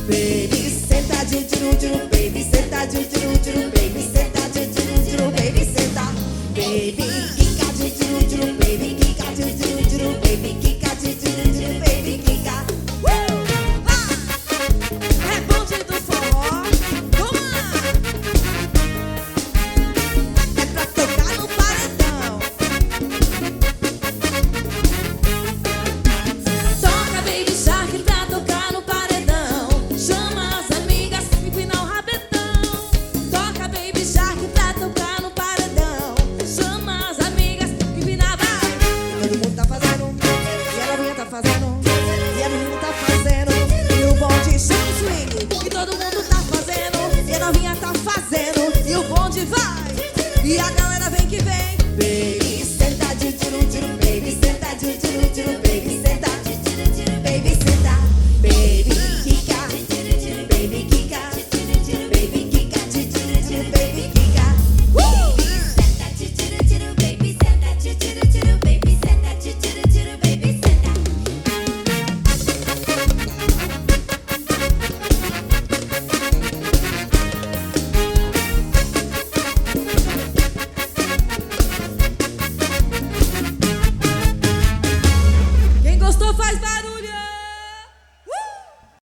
Baby, senta de turu, baby, senta de turu, baby, senta de turu, baby, senta. Baby, quica de turu, baby, quica de turu, baby, quica de turu, baby, quica. É bonde do forró. Vamos lá. É pra tocar no paredão. Toca Baby Shark pra tocar no paredão. Chama as amigas e empina o rabetão. Toca Baby Shark pra tocar no paredão. Chama as amigas e empina vai. Todo mundo tá fazendo, e a novinha tá fazendo, e a menina tá fazendo, e o bonde chama o swing. E todo mundo tá fazendo, e a novinha tá fazendo, e o bonde vai, e a galera vem que vem. Baby, senta de turu, baby, senta de turu, baby, senta de turu, baby, senta. Baby, quica, baby, quica, baby, quica de turu, baby, quica. Senta de turu, baby, senta de turu, baby, senta de turu, baby, senta. Quem gostou faz barulho.